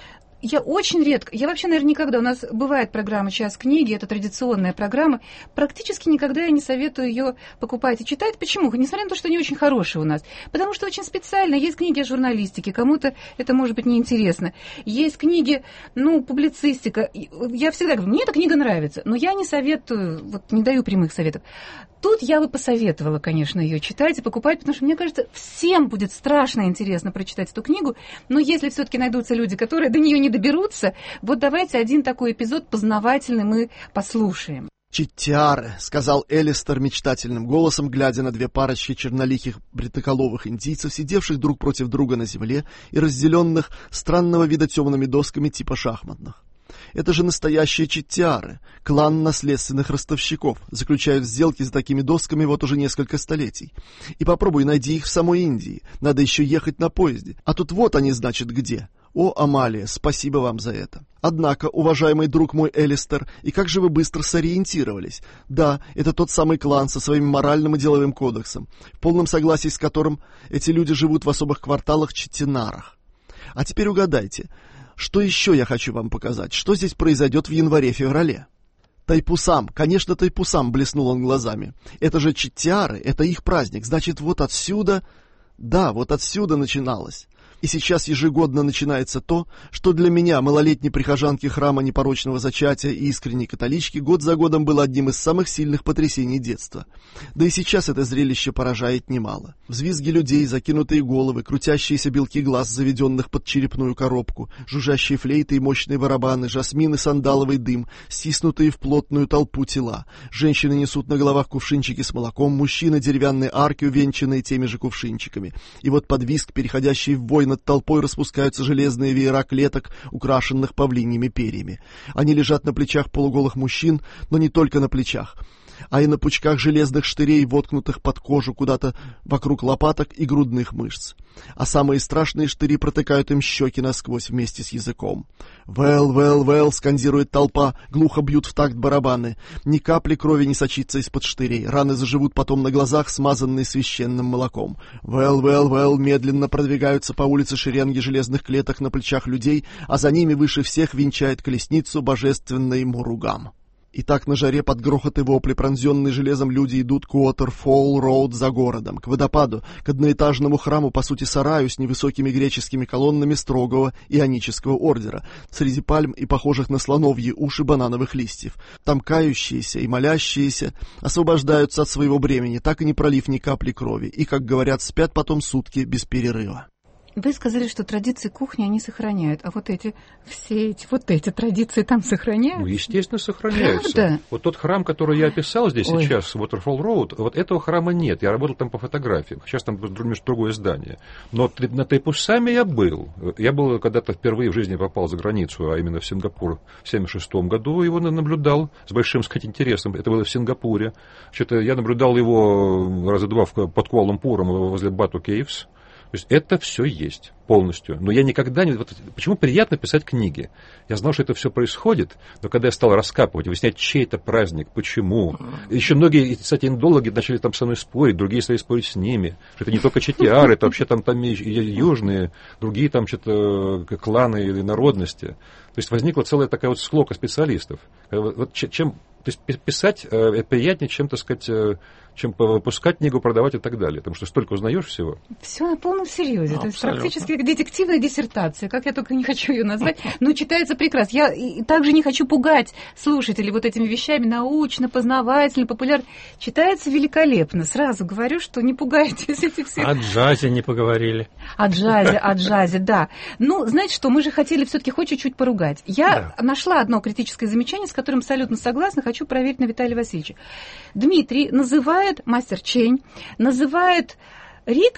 я очень редко, я вообще, наверное, никогда, у нас бывает программа «Час книги», это традиционная программа, практически никогда я не советую ее покупать и читать. Почему? Несмотря на то, что они очень хорошие у нас. Потому что очень специально. Есть книги о журналистике, кому-то это может быть неинтересно. Есть книги, ну, публицистика. Я всегда говорю, мне эта книга нравится, но я не советую, вот не даю прямых советов. Тут я бы посоветовала, конечно, ее читать и покупать, потому что, мне кажется, всем будет страшно интересно прочитать эту книгу, но если все-таки найдутся люди, которые до нее не доберутся, вот давайте один такой эпизод познавательный мы послушаем. «Читтиары», — сказал Элистер мечтательным голосом, глядя на две парочки черноликих бритоколовых индийцев, сидевших друг против друга на земле и разделенных странного вида темными досками типа шахматных. Это же настоящие читтиары, клан наследственных ростовщиков, заключают сделки за такими досками вот уже несколько столетий. И попробуй найди их в самой Индии, надо еще ехать на поезде. А тут вот они, значит, где. О, Амалия, спасибо вам за это. Однако, уважаемый друг мой Элистер, и как же вы быстро сориентировались? Да, это тот самый клан со своим моральным и деловым кодексом, в полном согласии с которым эти люди живут в особых кварталах Читтинарах. А теперь угадайте, что еще я хочу вам показать? Что здесь произойдет в январе-феврале? Тайпусам, конечно, Тайпусам, блеснул он глазами. Это же читтиары, это их праздник. Значит, вот отсюда... Да, вот отсюда начиналось. И сейчас ежегодно начинается то, что для меня, малолетней прихожанки храма непорочного зачатия и искренней католички, год за годом было одним из самых сильных потрясений детства. Да и сейчас это зрелище поражает немало. Взвизги людей, закинутые головы, крутящиеся белки глаз, заведенных под черепную коробку, жужжащие флейты и мощные барабаны, жасмин и сандаловый дым, стиснутые в плотную толпу тела. Женщины несут на головах кувшинчики с молоком, мужчины деревянные арки, увенчанные теми же кувшинчиками. И вот под визг, переходящий в вой, над толпой распускаются железные веера клеток, украшенных павлиньими перьями. Они лежат на плечах полуголых мужчин, но не только на плечах, а и на пучках железных штырей, воткнутых под кожу куда-то вокруг лопаток и грудных мышц. А самые страшные штыри протыкают им щеки насквозь вместе с языком. «Вэлл, вэлл, вэлл!» — скандирует толпа, глухо бьют в такт барабаны. Ни капли крови не сочится из-под штырей, раны заживут потом на глазах, смазанные священным молоком. «Вэлл, вэлл, вэлл!» медленно продвигаются по улице шеренги железных клеток на плечах людей, а за ними выше всех венчает колесницу божественный Муругам. И так на жаре под грохот и вопли, пронзенные железом, люди идут к Уотерфолл-роуд за городом, к водопаду, к одноэтажному храму, по сути сараю с невысокими греческими колоннами строгого ионического ордера, среди пальм и похожих на слоновьи уши банановых листьев. Там кающиеся и молящиеся освобождаются от своего бремени, так и не пролив ни капли крови, и, как говорят, спят потом сутки без перерыва. Вы сказали, что традиции кухни они сохраняют, а вот эти, все эти, вот эти традиции там сохраняются? Ну, естественно, сохраняются. Правда? Вот тот храм, который я описал здесь Ой. сейчас, Waterfall Road, вот этого храма нет. Я работал там по фотографиям. Сейчас там другое здание. Но на Тайпусаме я был. Я был когда-то впервые в жизни попал за границу, а именно в Сингапур в семьдесят шестом году. Его наблюдал с большим, сказать, интересом. Это было в Сингапуре. Что-то я наблюдал его раза два под Куала-Лумпуром возле Бату Кейвс. То есть это все есть полностью. Но я никогда не... Вот почему приятно писать книги? Я знал, что это все происходит, но когда я стал раскапывать, выяснять, чей это праздник, почему. Еще многие, кстати, индологи начали там со мной спорить, другие стали спорить с ними. Что это не только читтиары, это вообще там, там и южные, другие там что-то кланы или народности. То есть возникла целая такая вот склока специалистов. Вот чем... То есть писать э, приятнее, чем, так сказать, э, чем выпускать книгу, продавать и так далее. Потому что столько узнаешь всего. Все на полном серьезе. Ну, то есть абсолютно. практически как детективная диссертация. Как я только не хочу ее назвать. Но читается прекрасно. Я и также не хочу пугать слушателей вот этими вещами. Научно, познавательно, популярно. Читается великолепно. Сразу говорю, что не пугайтесь этих всех. О джазе не поговорили. О джазе, о джазе, да. Ну, знаете что, мы же хотели все-таки хоть чуть-чуть поругать. Я да. нашла одно критическое замечание, с которым абсолютно согласна. Хочу проверить на Виталия Васильевича. Дмитрий называет, мастер Чень, называет рикш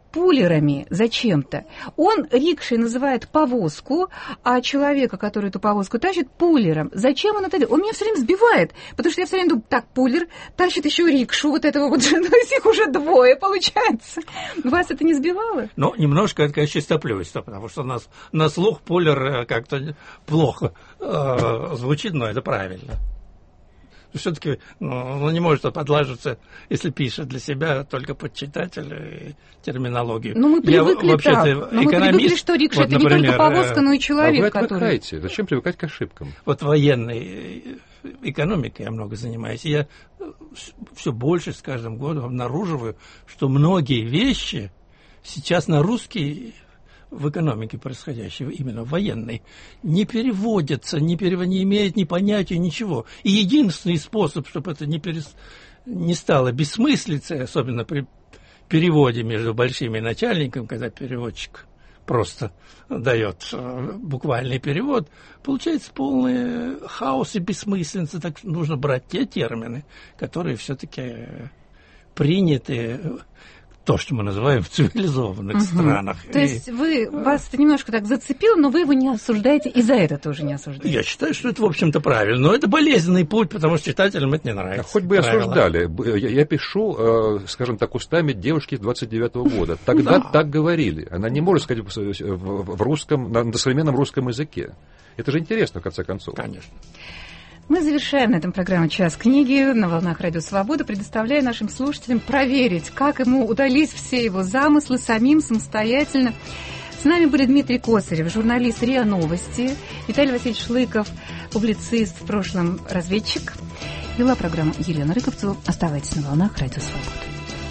пулерами зачем-то. Он рикшей называет повозку, а человека, который эту повозку тащит, пулером. Зачем он это делает? Он меня все время сбивает, потому что я все время думаю, так, пулер тащит еще рикшу, вот этого вот, то есть их уже двое получается. Вас это не сбивало? Ну, немножко это, конечно, чистоплюйство, потому что у нас на слух пулер как-то плохо э, звучит, но это правильно. Все-таки ну, он не может подложиться, если пишет для себя только под читателя и терминологию. Ну, мы привыкли Я, так. Но мы привыкли, что рикша вот, это например, не только повозка, но и человек, а вы который... отвыкаете. Зачем привыкать к ошибкам? Вот военной экономикой я много занимаюсь. И я все больше с каждым годом обнаруживаю, что многие вещи сейчас на русский... в экономике происходящего, именно военной, не переводятся, не, перев... не имеют ни понятия, ничего. И единственный способ, чтобы это не, перес... не стало бессмыслицей, особенно при переводе между большими начальниками, когда переводчик просто дает буквальный перевод, получается полный хаос и бессмыслица. Так нужно брать те термины, которые все-таки приняты, то, что мы называем в цивилизованных угу. странах. То и... есть вы, вас это немножко так зацепило, но вы его не осуждаете, и за это тоже не осуждаете? Я считаю, что это, в общем-то, правильно. Но это болезненный путь, потому что читателям это не нравится. А хоть бы правила. Осуждали. Я, я пишу, скажем так, устами девушки с двадцать девятого года. Тогда да. так говорили. Она не может сказать в русском, на современном русском языке. Это же интересно, в конце концов. Конечно. Мы завершаем на этом программу «Час книги» на волнах Радио Свобода, предоставляя нашим слушателям проверить, как ему удались все его замыслы самим, самостоятельно. С нами были Дмитрий Косарев, журналист РИА Новости, Виталий Васильевич Шлыков, публицист, в прошлом разведчик. Вела программу Елена Рыковцева. Оставайтесь на волнах Радио Свобода.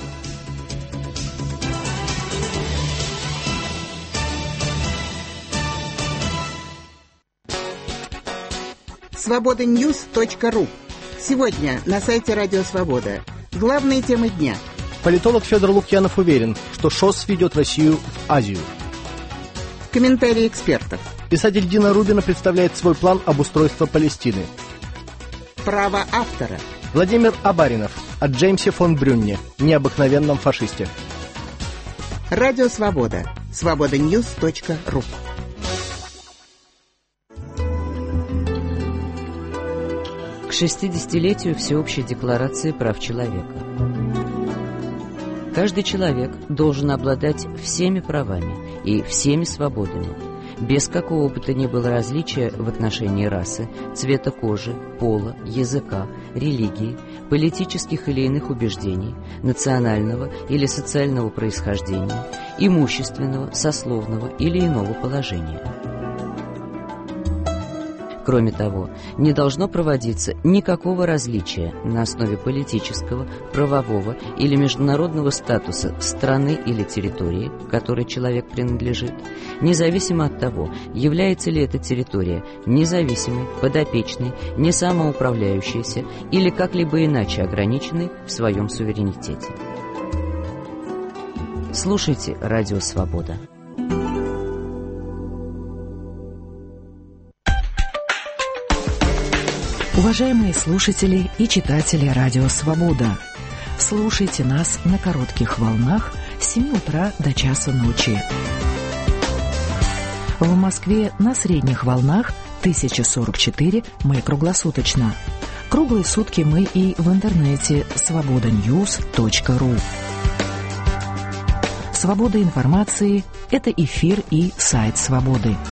свобода ньюс точка ру. Сегодня на сайте Радио Свобода. Главные темы дня. Политолог Федор Лукьянов уверен, что ШОС ведет Россию в Азию. Комментарии экспертов. Писатель Дина Рубина представляет свой план обустройства Палестины. Право автора. Владимир Абаринов о Джеймсе фон Брюнне, необыкновенном фашисте. Радио Свобода. свобода ньюс точка ру. К шестидесятилетию Всеобщей декларации прав человека. Каждый человек должен обладать всеми правами и всеми свободами, без какого бы то ни было различия в отношении расы, цвета кожи, пола, языка, религии, политических или иных убеждений, национального или социального происхождения, имущественного, сословного или иного положения. Кроме того, не должно проводиться никакого различия на основе политического, правового или международного статуса страны или территории, к которой человек принадлежит, независимо от того, является ли эта территория независимой, подопечной, не самоуправляющейся или как-либо иначе ограниченной в своем суверенитете. Слушайте Радио Свобода. Уважаемые слушатели и читатели Радио Свобода, слушайте нас на коротких волнах с семи утра до часу ночи. В Москве на средних волнах тысяча сорок четыре мы круглосуточно. Круглые сутки мы и в интернете свобода ньюс точка ру. Свобода информации – это эфир и сайт Свободы.